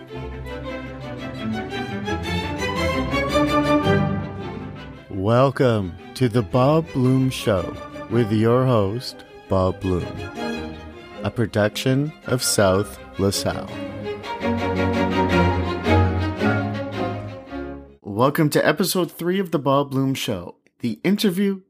Welcome to the Bob Bloom Show with your host, Bob Bloom, a production of South LaSalle. Welcome to episode 3 of the Bob Bloom Show, the interview.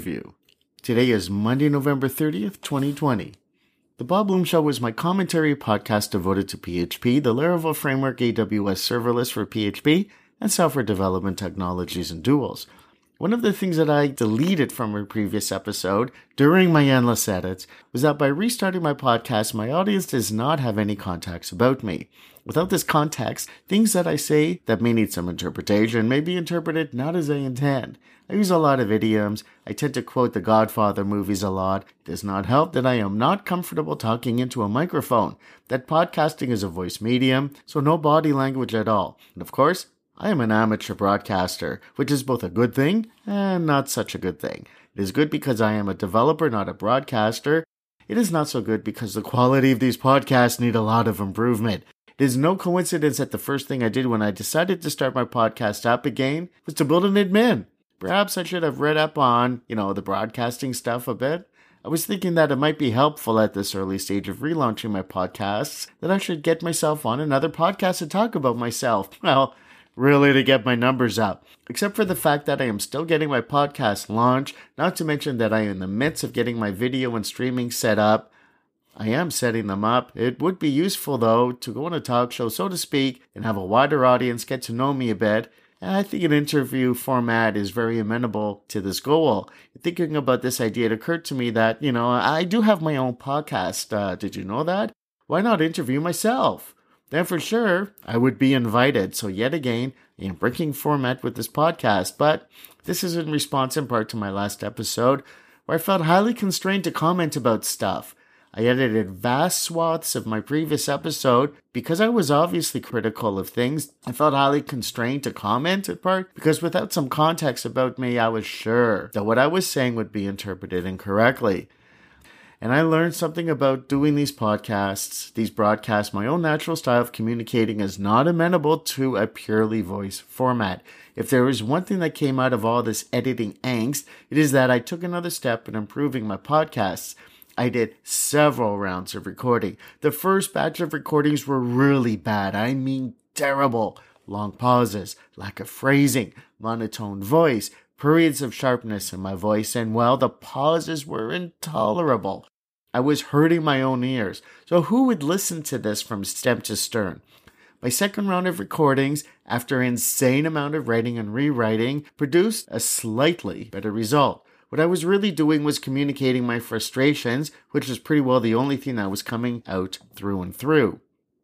Today is Monday, November 30th, 2020. The Bob Bloom Show is my commentary podcast devoted to PHP, the Laravel framework, AWS serverless for PHP, and software development technologies and tools. One of the things that I deleted from a previous episode during my endless edits was that by restarting my podcast, my audience does not have any context about me. Without this context, things that I say that may need some interpretation may be interpreted not as I intend. I use a lot of idioms. I tend to quote the Godfather movies a lot. It does not help that I am not comfortable talking into a microphone, that podcasting is a voice medium, so no body language at all. And of course, I am an amateur broadcaster, which is both a good thing and not such a good thing. It is good because I am a developer, not a broadcaster. It is not so good because the quality of these podcasts need a lot of improvement. It is no coincidence that the first thing I did when I decided to start my podcast up again was to build an admin. Perhaps I should have read up on, the broadcasting stuff a bit. I was thinking that it might be helpful at this early stage of relaunching my podcasts that I should get myself on another podcast to talk about myself. Well, really to get my numbers up. Except for the fact that I am still getting my podcast launched, not to mention that I am in the midst of getting my video and streaming set up. I am setting them up. It would be useful, though, to go on a talk show, so to speak, and have a wider audience get to know me a bit. And I think an interview format is very amenable to this goal. Thinking about this idea, it occurred to me that, I do have my own podcast. Did you know that? Why not interview myself? Then for sure, I would be invited. So yet again, I am breaking format with this podcast, but this is in response in part to my last episode where I felt highly constrained to comment about stuff. I edited vast swaths of my previous episode because I was obviously critical of things. I felt highly constrained to comment in part because without some context about me, I was sure that what I was saying would be interpreted incorrectly. And I learned something about doing these broadcasts. My own natural style of communicating is not amenable to a purely voice format. If there is one thing that came out of all this editing angst, it is that I took another step in improving my podcasts. I did several rounds of recording. The first batch of recordings were really bad. I mean terrible. Long pauses, lack of phrasing, monotone voice, periods of sharpness in my voice, and the pauses were intolerable. I was hurting my own ears. So who would listen to this from stem to stern? My second round of recordings, after an insane amount of writing and rewriting, produced a slightly better result. What I was really doing was communicating my frustrations, which was pretty well the only thing that was coming out through and through.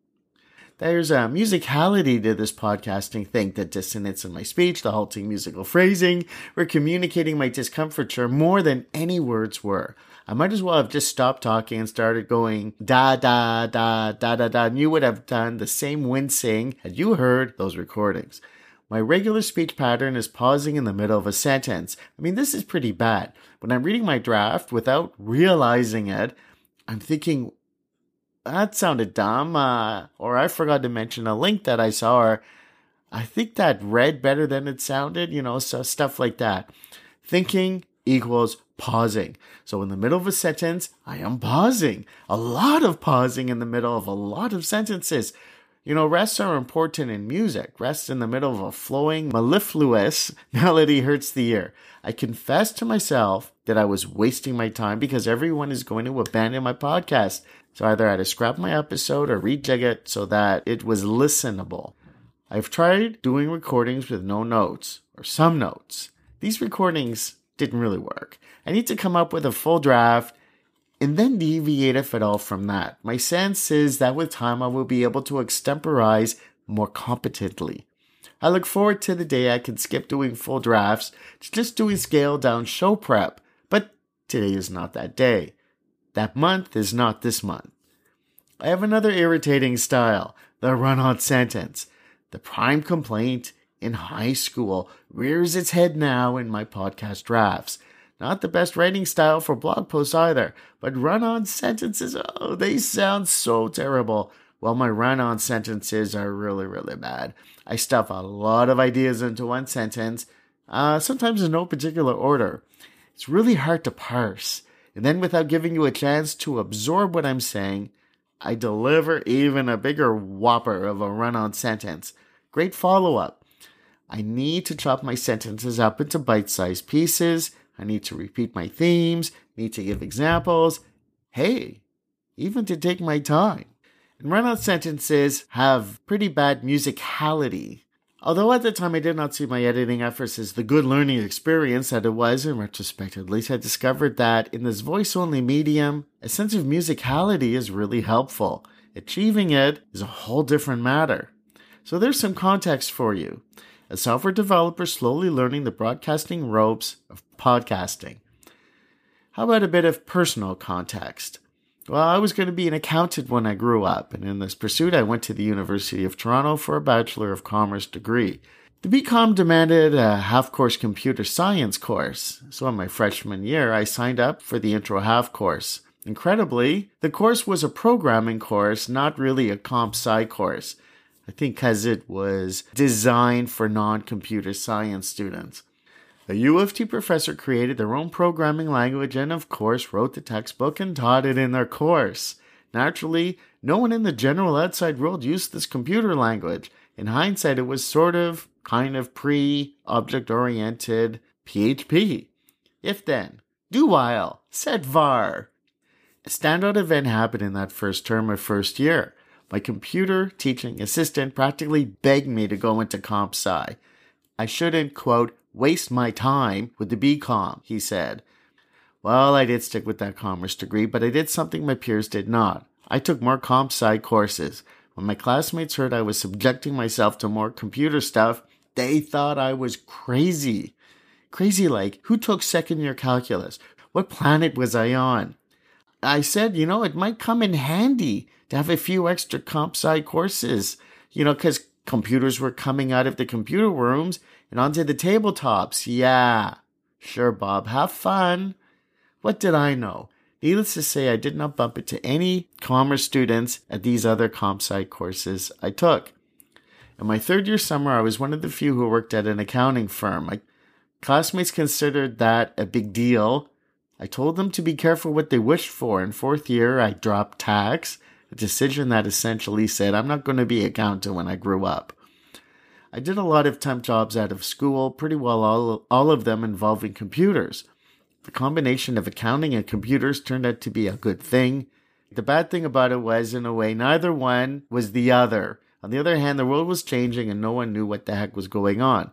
There's a musicality to this podcasting thing, the dissonance in my speech, the halting musical phrasing, were communicating my discomfiture more than any words were. I might as well have just stopped talking and started going da da da da da da, and you would have done the same wincing had you heard those recordings. My regular speech pattern is pausing in the middle of a sentence. This is pretty bad. When I'm reading my draft without realizing it, I'm thinking, that sounded dumb, or I forgot to mention a link that I saw, or I think that read better than it sounded, so stuff like that. Thinking equals pausing. So in the middle of a sentence, I am pausing. A lot of pausing in the middle of a lot of sentences. Rests are important in music. Rest in the middle of a flowing, mellifluous melody hurts the ear. I confessed to myself that I was wasting my time because everyone is going to abandon my podcast. So either I had to scrap my episode or rejig it so that it was listenable. I've tried doing recordings with no notes or some notes. These recordings didn't really work. I need to come up with a full draft and then deviate, if at all, from that. My sense is that with time I will be able to extemporize more competently. I look forward to the day I can skip doing full drafts to just doing scaled down show prep. But today is not that day. That month is not this month. I have another irritating style, the run-on sentence. The prime complaint in high school rears its head now in my podcast drafts. Not the best writing style for blog posts either, but run-on sentences, they sound so terrible. Well, my run-on sentences are really, really bad. I stuff a lot of ideas into one sentence, sometimes in no particular order. It's really hard to parse. And then without giving you a chance to absorb what I'm saying, I deliver even a bigger whopper of a run-on sentence. Great follow-up. I need to chop my sentences up into bite-sized pieces. I need to repeat my themes, need to give examples. Hey, even to take my time. And run-on sentences have pretty bad musicality. Although at the time I did not see my editing efforts as the good learning experience that it was, in retrospect at least, I discovered that in this voice-only medium, a sense of musicality is really helpful. Achieving it is a whole different matter. So there's some context for you. A software developer slowly learning the broadcasting ropes of podcasting. How about a bit of personal context? Well, I was going to be an accountant when I grew up, and in this pursuit I went to the University of Toronto for a Bachelor of Commerce degree. The BCom demanded a half-course computer science course, so in my freshman year I signed up for the intro half course. Incredibly, the course was a programming course, not really a comp sci course. I think because it was designed for non-computer science students. A U of T professor created their own programming language and, of course, wrote the textbook and taught it in their course. Naturally, no one in the general outside world used this computer language. In hindsight, it was kind of pre-object-oriented PHP. If then, do while, set var. A standout event happened in that first term of first year. My computer teaching assistant practically begged me to go into comp sci. I shouldn't, quote, waste my time with the BCom, he said. Well, I did stick with that commerce degree, but I did something my peers did not. I took more comp sci courses. When my classmates heard I was subjecting myself to more computer stuff, they thought I was crazy. Crazy like, who took second year calculus? What planet was I on? I said, it might come in handy to have a few extra comp sci courses, because computers were coming out of the computer rooms and onto the tabletops. Yeah, sure, Bob, have fun. What did I know? Needless to say, I did not bump into any commerce students at these other comp sci courses I took. In my third year summer, I was one of the few who worked at an accounting firm. My classmates considered that a big deal. I told them to be careful what they wished for. In fourth year, I dropped tax, a decision that essentially said I'm not going to be an accountant when I grew up. I did a lot of temp jobs out of school, pretty well all of them involving computers. The combination of accounting and computers turned out to be a good thing. The bad thing about it was, in a way, neither one was the other. On the other hand, the world was changing and no one knew what the heck was going on.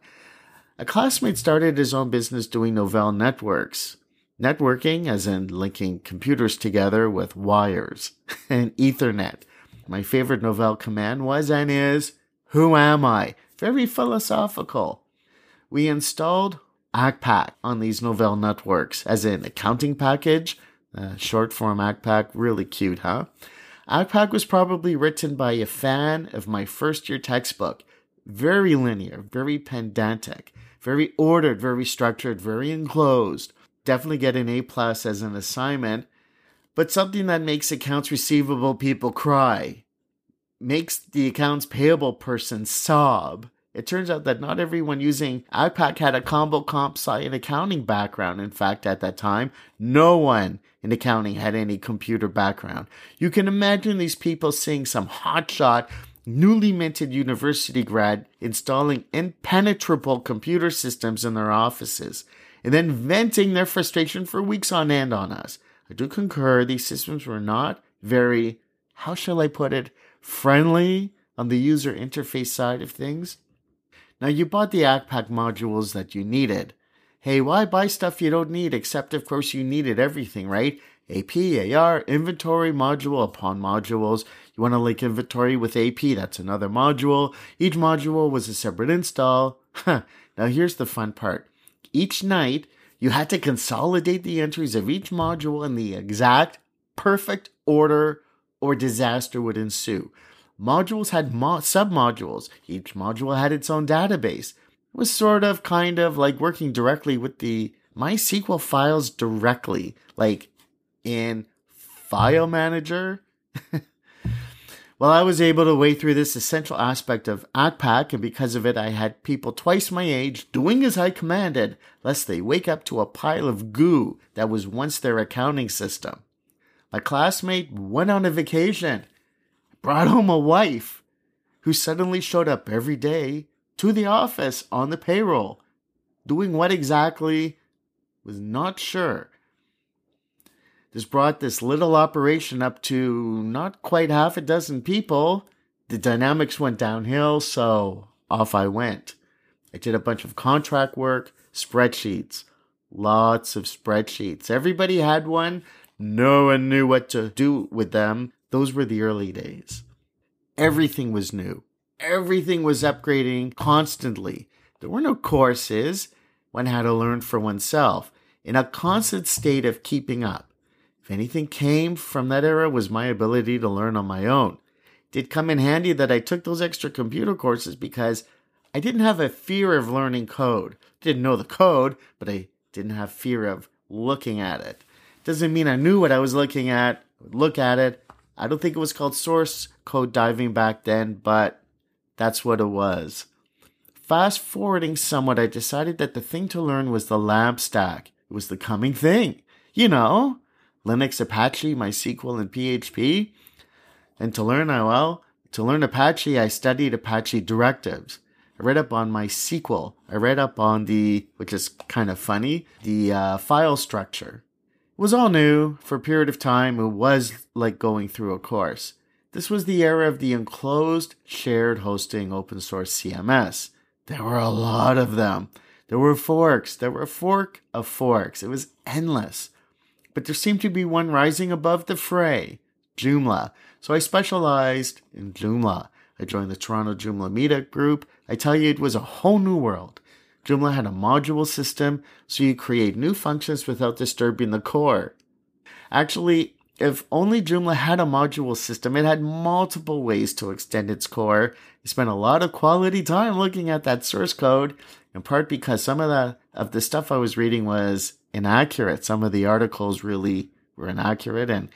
A classmate started his own business doing Novell networks. Networking, as in linking computers together with wires and Ethernet. My favorite Novell command was and is, who am I? Very philosophical. We installed ACPAC on these Novell networks, as in accounting package, short form ACPAC, really cute, huh? ACPAC was probably written by a fan of my first year textbook. Very linear, very pedantic, very ordered, very structured, very enclosed. Definitely get an A+ as an assignment, but something that makes accounts receivable people cry. Makes the accounts payable person sob. It turns out that not everyone using ACPAC had a combo comp sci and accounting background. In fact, at that time, no one in accounting had any computer background. You can imagine these people seeing some hotshot, newly minted university grad installing impenetrable computer systems in their offices, and then venting their frustration for weeks on end on us. I do concur, these systems were not very, how shall I put it, friendly on the user interface side of things. Now, you bought the ACPAC modules that you needed. Hey, why buy stuff you don't need, except of course you needed everything, right? AP, AR, inventory, module upon modules. You want to link inventory with AP, that's another module. Each module was a separate install. Now here's the fun part. Each night, you had to consolidate the entries of each module in the exact, perfect order or disaster would ensue. Modules had submodules. Each module had its own database. It was kind of like working directly with the MySQL files directly, like in File Manager. Well, I was able to wade through this essential aspect of ACPAC, and because of it, I had people twice my age doing as I commanded, lest they wake up to a pile of goo that was once their accounting system. My classmate went on a vacation, brought home a wife, who suddenly showed up every day to the office on the payroll. Doing what exactly? Was not sure. This brought this little operation up to not quite half a dozen people. The dynamics went downhill, so off I went. I did a bunch of contract work, spreadsheets, lots of spreadsheets. Everybody had one. No one knew what to do with them. Those were the early days. Everything was new. Everything was upgrading constantly. There were no courses. One had to learn for oneself in a constant state of keeping up. If anything came from that era, was my ability to learn on my own. It did come in handy that I took those extra computer courses because I didn't have a fear of learning code. Didn't know the code, but I didn't have fear of looking at it. Doesn't mean I knew what I was looking at. I would look at it. I don't think it was called source code diving back then, but that's what it was. Fast forwarding somewhat, I decided that the thing to learn was the lab stack. It was the coming thing. You know, Linux, Apache, MySQL, and PHP. And to learn Apache, I studied Apache directives. I read up on MySQL. I read up on which is kind of funny, the file structure. It was all new. For a period of time, it was like going through a course. This was the era of the enclosed, shared hosting open source CMS. There were a lot of them. There were forks. There were a fork of forks. It was endless. But there seemed to be one rising above the fray, Joomla. So I specialized in Joomla. I joined the Toronto Joomla meetup group. I tell you, it was a whole new world. Joomla had a module system, so you create new functions without disturbing the core. Actually, if only Joomla had a module system, it had multiple ways to extend its core. I spent a lot of quality time looking at that source code, in part because some of the stuff I was reading was inaccurate. Some of the articles really were inaccurate, and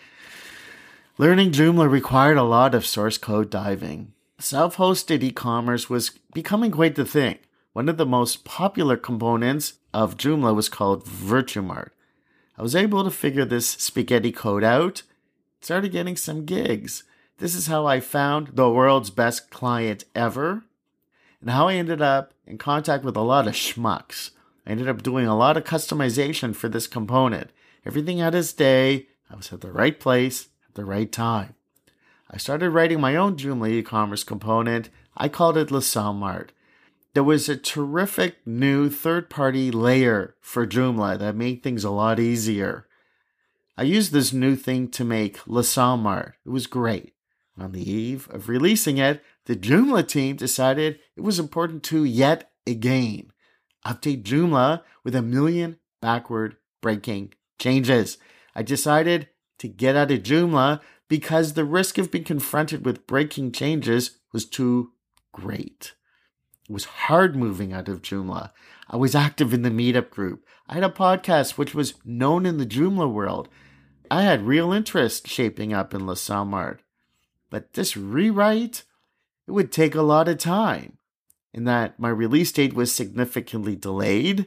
learning Joomla required a lot of source code diving. Self-hosted e-commerce was becoming quite the thing. One of the most popular components of Joomla was called Virtumart. I was able to figure this spaghetti code out, started getting some gigs. This is how I found the world's best client ever, and how I ended up in contact with a lot of schmucks. I ended up doing a lot of customization for this component. Everything had its day. I was at the right place at the right time. I started writing my own Joomla e-commerce component. I called it LaSalleMart. There was a terrific new third-party layer for Joomla that made things a lot easier. I used this new thing to make LaSalleMart. It was great. On the eve of releasing it, the Joomla team decided it was important to yet again update Joomla with 1 million backward-breaking changes. I decided to get out of Joomla because the risk of being confronted with breaking changes was too great. It was hard moving out of Joomla. I was active in the meetup group. I had a podcast which was known in the Joomla world. I had real interest shaping up in LaSalleMart. But this rewrite, it would take a lot of time. In that my release date was significantly delayed.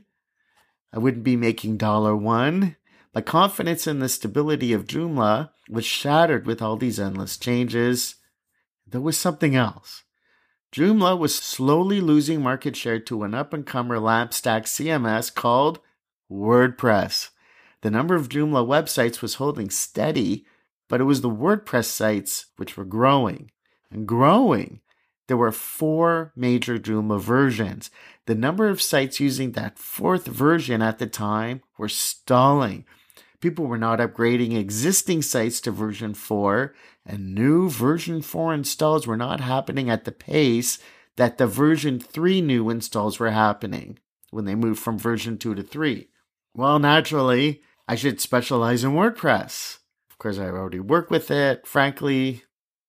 I wouldn't be making $1. My confidence in the stability of Joomla was shattered with all these endless changes. There was something else. Joomla was slowly losing market share to an up-and-comer lab stack CMS called WordPress. The number of Joomla websites was holding steady, but it was the WordPress sites which were growing and growing. There were 4 major Joomla versions. The number of sites using that 4th version at the time were stalling. People were not upgrading existing sites to version 4, and new version 4 installs were not happening at the pace that the version 3 new installs were happening when they moved from version 2 to 3. Well, naturally, I should specialize in WordPress. Of course, I already work with it. Frankly,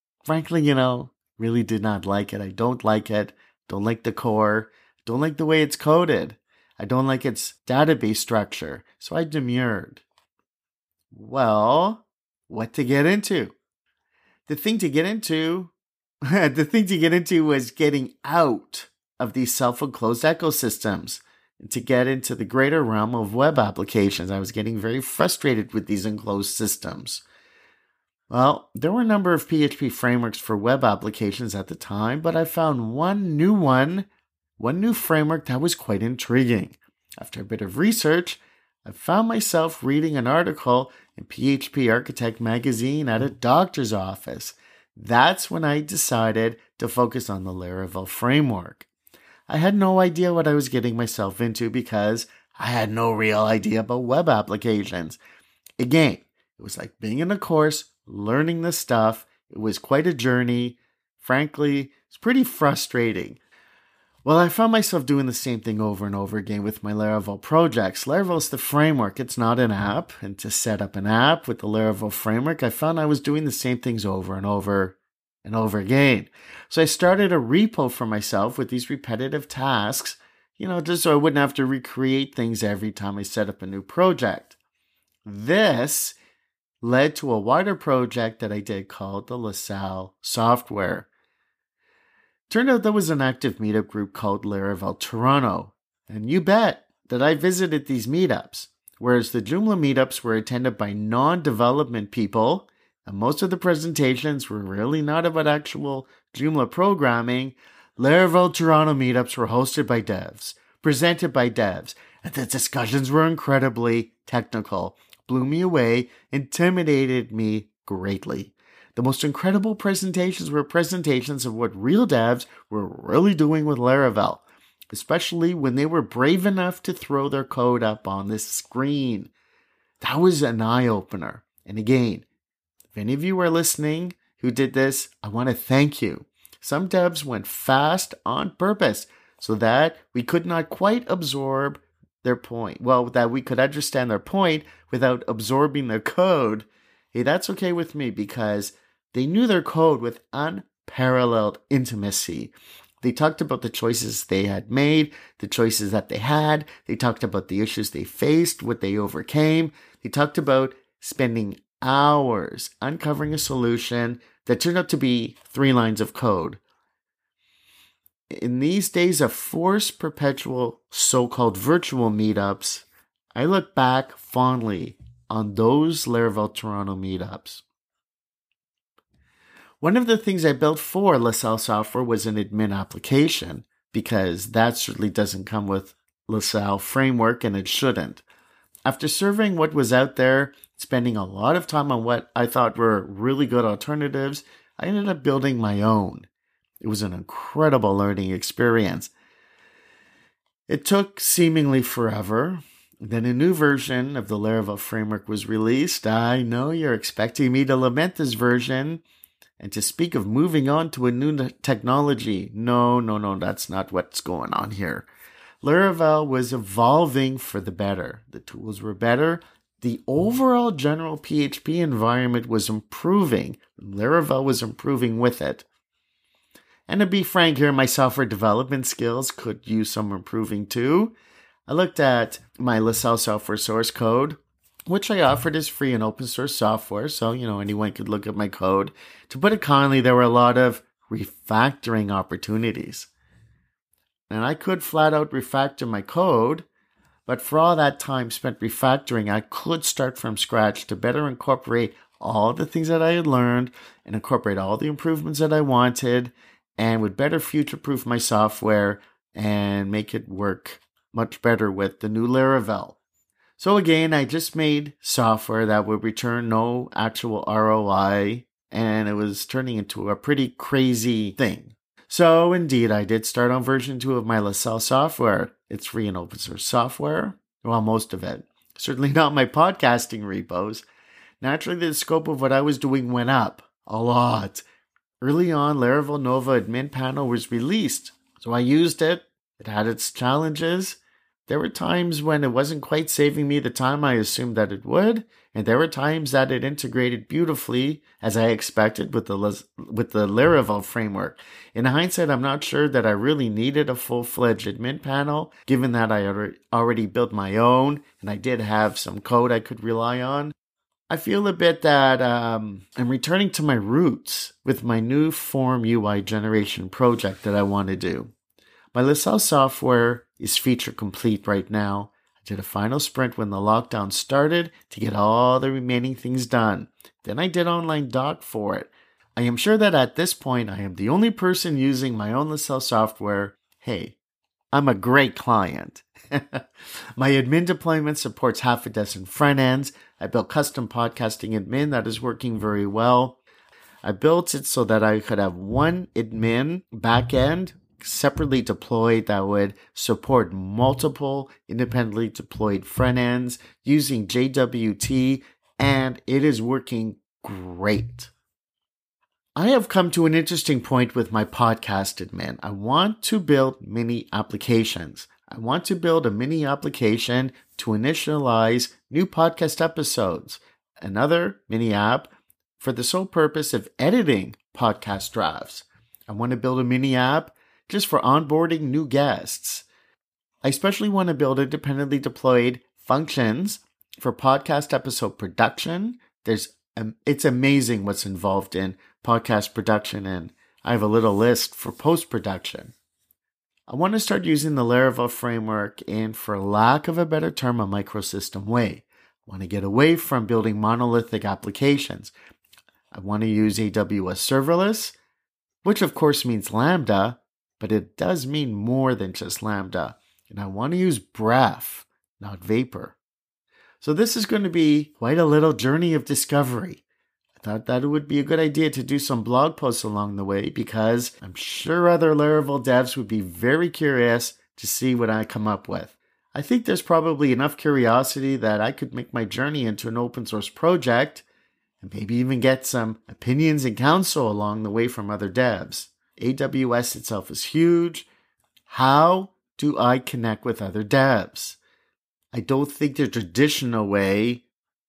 really did not like it. I don't like it. Don't like the core. Don't like the way it's coded. I don't like its database structure. So I demurred. Well, what to get into? The thing to get into the thing to get into was getting out of these self-enclosed ecosystems and to get into the greater realm of web applications. I was getting very frustrated with these enclosed systems. Well, there were a number of PHP frameworks for web applications at the time, but I found one new framework that was quite intriguing. After a bit of research, I found myself reading an article in PHP Architect magazine at a doctor's office. That's when I decided to focus on the Laravel framework. I had no idea what I was getting myself into because I had no real idea about web applications. Again, it was like being in a course, learning this stuff. It was quite a journey. Frankly, it's pretty frustrating. Well, I found myself doing the same thing over and over again with my Laravel projects. Laravel is the framework. It's not an app. And to set up an app with the Laravel framework, I found I was doing the same things over and over and over again. So I started a repo for myself with these repetitive tasks, just so I wouldn't have to recreate things every time I set up a new project. This led to a wider project that I did called the LaSalle Software. Turned out there was an active meetup group called Laravel Toronto, and you bet that I visited these meetups, whereas the Joomla meetups were attended by non-development people, and most of the presentations were really not about actual Joomla programming. Laravel Toronto meetups were hosted by devs, presented by devs, and the discussions were incredibly technical, blew me away, intimidated me greatly. The most incredible presentations were presentations of what real devs were really doing with Laravel, especially when they were brave enough to throw their code up on this screen. That was an eye-opener. And again, if any of you are listening who did this, I want to thank you. Some devs went fast on purpose so that we could not quite absorb their point. Well, that we could understand their point without absorbing their code. Hey, that's okay with me because they knew their code with unparalleled intimacy. They talked about the choices they had made, the choices that they had. They talked about the issues they faced, what they overcame. They talked about spending hours uncovering a solution that turned out to be 3 lines of code. In these days of forced perpetual so-called virtual meetups, I look back fondly on those Laravel Toronto meetups. One of the things I built for LaSalle Software was an admin application, because that certainly doesn't come with LaSalle framework, and it shouldn't. After surveying what was out there, spending a lot of time on what I thought were really good alternatives, I ended up building my own. It was an incredible learning experience. It took seemingly forever. Then a new version of the Laravel framework was released. I know you're expecting me to lament this version and to speak of moving on to a new technology. No, that's not what's going on here. Laravel was evolving for the better. The tools were better. The overall general PHP environment was improving. Laravel was improving with it. And to be frank here, my software development skills could use some improving too. I looked at my LaSalle software source code, which I offered as free and open source software, so anyone could look at my code. To put it kindly, there were a lot of refactoring opportunities. And I could flat out refactor my code, but for all that time spent refactoring, I could start from scratch to better incorporate all the things that I had learned and incorporate all the improvements that I wanted, and would better future-proof my software and make it work much better with the new Laravel. So again, I just made software that would return no actual ROI, and it was turning into a pretty crazy thing. So indeed, I did start on version 2 of my LaSalle software. It's free and open source software. Well, most of it. Certainly not my podcasting repos. Naturally, the scope of what I was doing went up a lot. Early on, Laravel Nova Admin Panel was released, so I used it. It had its challenges. There were times when it wasn't quite saving me the time I assumed that it would, and there were times that it integrated beautifully, as I expected, with the Laravel framework. In hindsight, I'm not sure that I really needed a full-fledged admin panel, given that I already built my own, and I did have some code I could rely on. I feel a bit that I'm returning to my roots with my new form UI generation project that I want to do. My LaSalle software is feature complete right now. I did a final sprint when the lockdown started to get all the remaining things done. Then I did online doc for it. I am sure that at this point I am the only person using my own LaSalle software. Hey, I'm a great client. My admin deployment supports half a dozen front ends. I built custom podcasting admin that is working very well. I built it so that I could have one admin backend separately deployed that would support multiple independently deployed front ends using JWT, and it is working great. I have come to an interesting point with my podcast admin. I want to build mini applications. I want to build a mini application to initialize new podcast episodes, another mini app for the sole purpose of editing podcast drafts. I want to build a mini app just for onboarding new guests. I especially want to build independently deployed functions for podcast episode production. It's amazing what's involved in podcast production, and I have a little list for post-production. I want to start using the Laravel framework in, for lack of a better term, a microsystem way. I want to get away from building monolithic applications. I want to use AWS serverless, which of course means Lambda, but it does mean more than just Lambda. And I want to use Bref, not Vapor. So this is going to be quite a little journey of discovery. I thought that it would be a good idea to do some blog posts along the way because I'm sure other Laravel devs would be very curious to see what I come up with. I think there's probably enough curiosity that I could make my journey into an open source project and maybe even get some opinions and counsel along the way from other devs. AWS itself is huge. How do I connect with other devs? I don't think the traditional way,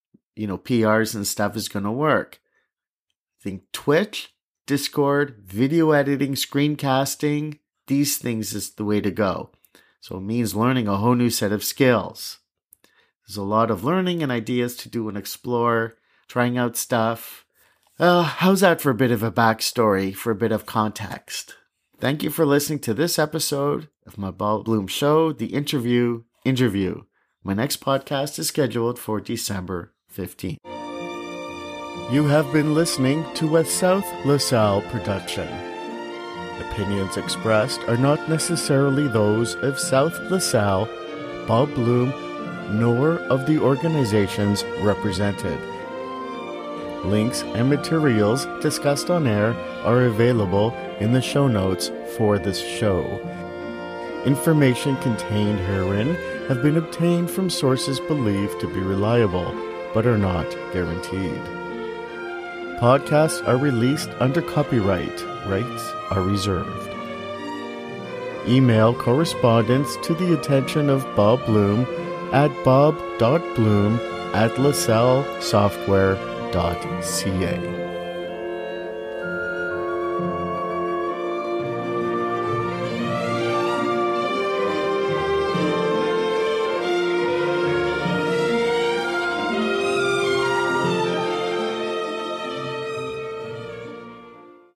PRs and stuff is going to work. I think Twitch, Discord, video editing, screencasting, these things is the way to go. So it means learning a whole new set of skills. There's a lot of learning and ideas to do and explore, trying out stuff. How's that for a bit of a backstory, for a bit of context? Thank you for listening to this episode of my Bob Bloom Show, The Interview. My next podcast is scheduled for December 15th. You have been listening to a South LaSalle production. Opinions expressed are not necessarily those of South LaSalle, Bob Bloom, nor of the organizations represented. Links and materials discussed on air are available in the show notes for this show. Information contained herein have been obtained from sources believed to be reliable, but are not guaranteed. Podcasts are released under copyright. Rights are reserved. Email correspondence to the attention of Bob Bloom at bob.bloom@lasallesoftware.ca.